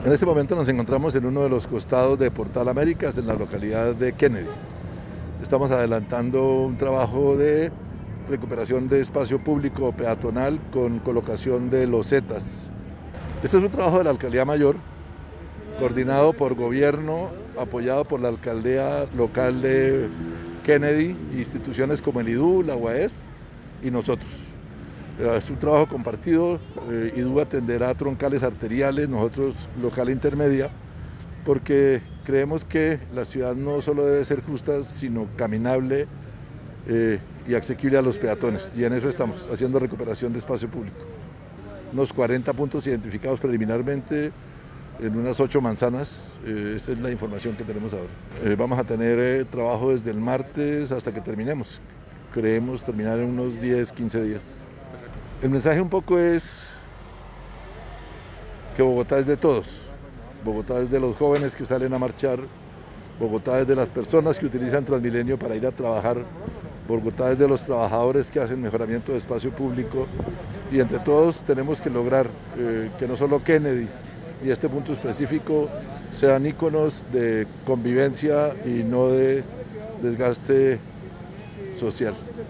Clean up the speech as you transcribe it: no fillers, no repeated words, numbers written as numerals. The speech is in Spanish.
En este momento nos encontramos en uno de los costados de Portal Américas, en la localidad de Kennedy. Estamos adelantando un trabajo de recuperación de espacio público peatonal con colocación de losetas. Este es un trabajo de la Alcaldía Mayor, coordinado por gobierno, apoyado por la alcaldía local de Kennedy, instituciones como el IDU, la UAES y nosotros. Es un trabajo compartido, IDU atenderá troncales arteriales, nosotros local intermedia, porque creemos que la ciudad no solo debe ser justa, sino caminable y asequible a los peatones, y en eso estamos, haciendo recuperación de espacio público. Unos 40 puntos identificados preliminarmente en unas 8 manzanas, esta es la información que tenemos ahora. Vamos a tener trabajo desde el martes hasta que terminemos, creemos terminar en unos 10, 15 días. El mensaje un poco es que Bogotá es de todos. Bogotá es de los jóvenes que salen a marchar, Bogotá es de las personas que utilizan Transmilenio para ir a trabajar, Bogotá es de los trabajadores que hacen mejoramiento de espacio público y entre todos tenemos que lograr que no solo Kennedy y este punto específico sean íconos de convivencia y no de desgaste social.